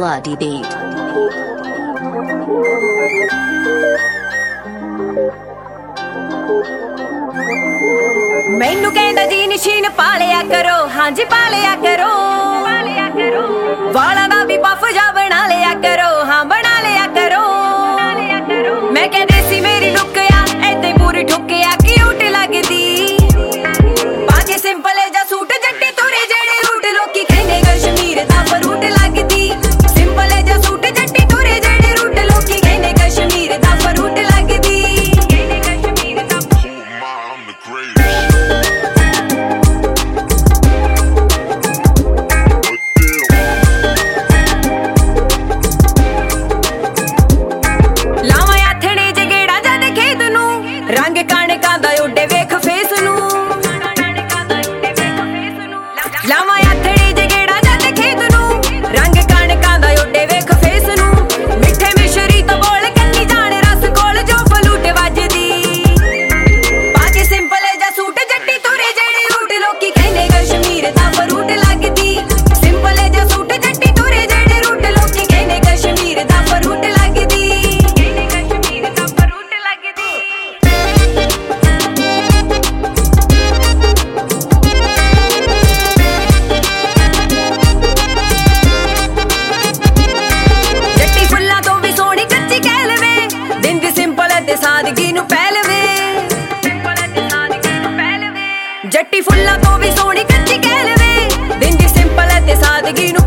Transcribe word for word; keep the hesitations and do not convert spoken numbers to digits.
Bloody beat. मैनू कहंदा जी निशीन पा लिया करो, हाँ जी पा लिया करो, वाला दा भी पफ जा बना लिया करो, हाँ बना लिया करो। मैं कह देसी मेरी डुक्या ऐते पूरी ठुकिया क्यूट लगदी, बाकी सिंपल है जा सूट जट्टी तुरे जेड़े रूट लोकी कहंदे कश्मीर दा फ्रूट लगदी। सिंपल है जा सूट जट्टी तुरे जेड़े रूट लोकी कहंदे कश्मीर दा फ्रूट लगदी। रंग कणका दा उडे वेख फेस नू, लावा हथड़ी जगेड़ा जद खेत नू, रंग कणका दा उडे वेख फेस नू। मिठे मिश्री तो बोल कन्नी जाने रस कोल जो फलूट वजदी, बाकी सिंपल जा सूट जट्टी तुरे जेड़े रूट लोकी कहंदे कश्मीर दा फ्रूट लगदी। सिंपल जा सूट जट्टी तुरे जेड़े रूट लोकी कहंदे कश्मीर दा फ्रूट लगदी। सादगी नू पहलवे, जट्टी फुल्ला तो भी सोहनी कच्ची कह लवे, दिन दी सिंपल ते सादगी नू